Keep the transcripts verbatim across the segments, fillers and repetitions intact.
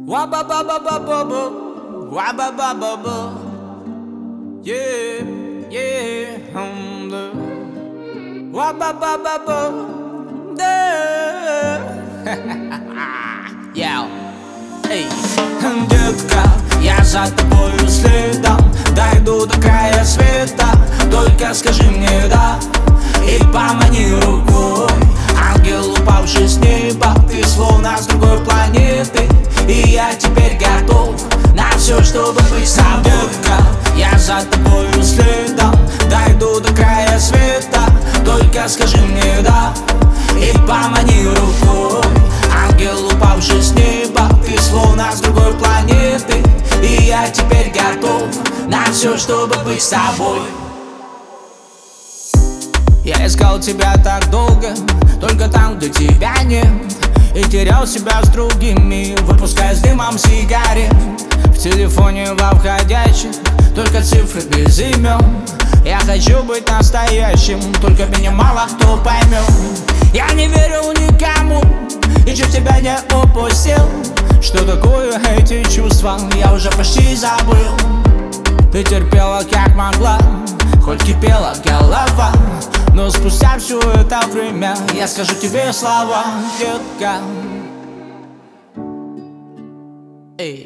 Wa-ba-ba-ba-ba-ba-ba, wa-ba-ba-ba-ba. Yeah, yeah, um, the wa-ba-ba-ba-ba, да. Яу, эй, детка, я за тобою следом, дойду до края света. Только скажи мне да и помани рукой. Ангел, упавший с неба, ты словно с другой планеты. И я теперь готов на все, чтобы быть с тобой. Детка, я за тобою следом, дойду до края света. Только скажи мне да и помани рукой. Ангел, упавший с неба, ты словно с другой планеты. И я теперь готов на все, чтобы быть с тобой. Я искал тебя так долго, только там, где тебя нет. И терял себя с другими, выпуская с дымом сигарет. В телефоне во входящих только цифры без имен. Я хочу быть настоящим, только меня мало кто поймет. Я не верю никому и чуть тебя не упустил. Что такое эти чувства, я уже почти забыл. Ты терпела как могла, хоть кипела голова. Но спустя все это время я скажу тебе слова, детка. Эй,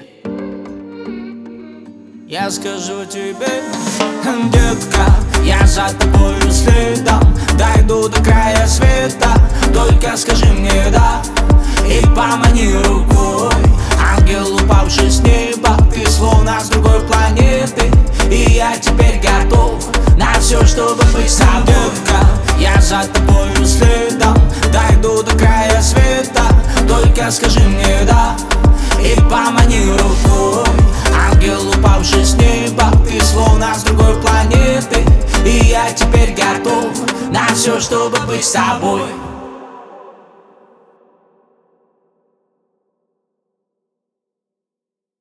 я скажу тебе, детка, я за тобою следом, дойду до края света. Только скажи мне да и помани рукой. Ангел, упавший с неба, ты словно с другой планеты. И я теперь готов на все, чтобы быть с тобой. Детка, я за тобою следом, дойду до края света. Только скажи мне да и помани рукой. Ангел, упавший с неба, ты словно с другой планеты. И я теперь готов на все, чтобы быть с тобой.